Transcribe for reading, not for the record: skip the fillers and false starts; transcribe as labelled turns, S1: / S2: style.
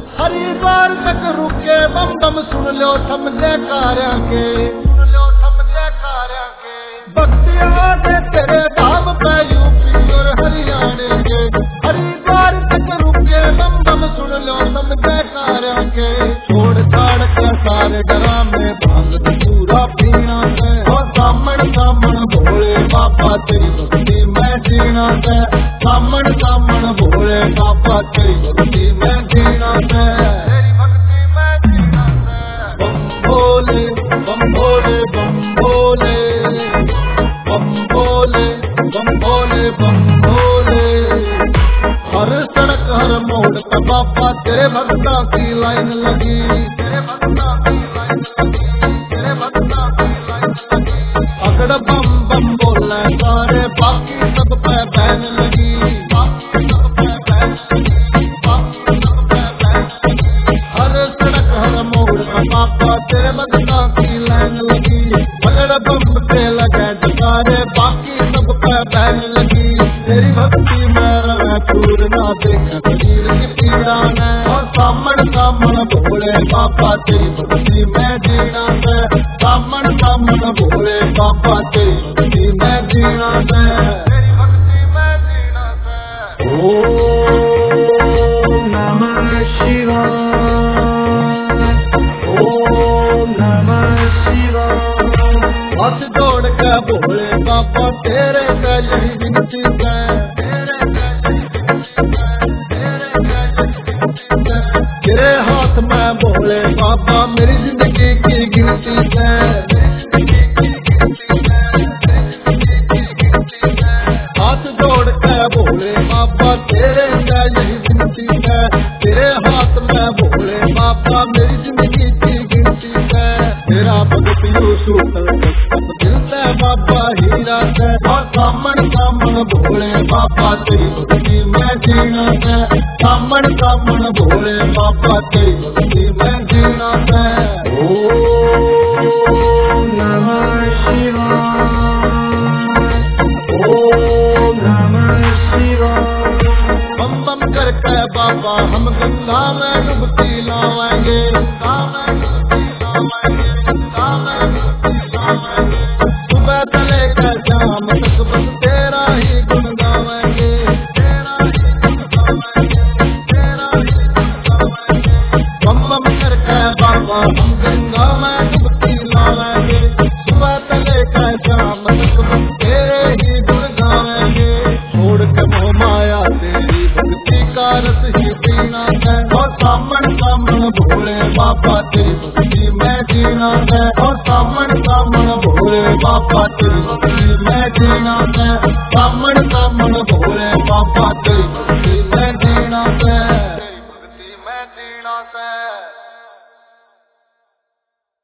S1: हरिद्वार तक रुके बम बम सुन लो थम जयकारा के, भक्ति आगे तेरे धाम पे यूपी और हरियाणा के। हरिद्वार तक रुके बम बम सुन लो थम जयकारा के। छोड़ छाड़ के सारे डरामे भांग पूरा पीना है, और सामन सामन भोले बाबा तेरी भक्ति में जीना है। सामन सामन भोले बाबा तेरी भक्ति में जीना है। बम भोले बम भोले बम भोले बम भोले बम भोले बम भोले। हर सड़क हर मोड़ पे बाबा तेरे भक्ता की लाइन लगी, तेरे भक्ता की लाइन लगी, तेरे भक्ता की लाइन लगी। अकड़ बम बम बोलना सारे बाकी सब पे बैन लगी, बाकी सब पे बैन लगी, बाकी सब पे बैन लगी। हर सड़क हर मोड़ पे बाबा तेरे भक्ता की लाइन लगी। अकड़ बम से लगे जकारे बाकी सब पे बैन लगी। तेरी भक्ति में रहे चूर ना देख शरीर की पीड़ा ने, और सामन सामन भोले बाबा तेरी भक्ति में जीना है। सामन सामन भोले बाबा तेरी भक्ति में जीना है, तेरी भक्ति में जीना है। ओम नमः शिवाय, ओम नमः शिवाय। हाथ जोड़ के भोले बाबा तेरे का यही विनती है, तेरे हाथ में भोले बाबा मेरी जिंदगी की गिनती है। हाथ जोड़ के भोले बाबा तेरे का यही विनती है। तेरे हाथ में भोले बाबा मेरी जिंदगी की गिनती है। तेरा भगत यूसुफ दिल से बाबा हीरा है, और सामन सामन भोले बाबा तेरी भक्ति में जीना है। सामन सामन भोले बाबा तेरी भक्ति में जीना है। ओम नमः शिवाय, ओम नमः शिवाय। बम बम करके बाबा हम गंगा में डुबकी लाएंगे, गंगा में डुबकी लाएंगे, गंगा में डुबकी लाएंगे। सुबह से लेकर शाम तक बस तेरा ही गुण गावेंगे, तेरा ही गुण गावेंगे, तेरा ही गुण गावेंगे। बम बम करके बाबा हम गंगा में डुबकी लाएंगे। सुबह से लेकर शाम तक बस तेरे ही गुण गावेंगे। छोड़ के मोह माया तेरी भक्ति का रस ही पीना है, और सामन सामन भोले बाबा तेरी भक्ति में जीना है। और सामन सामन भोले बाबा तेरी भक्ति में जीना है। सामन सामन भोले बाबा तेरी भक्ति में जीना है, तेरी भक्ति में जीना है।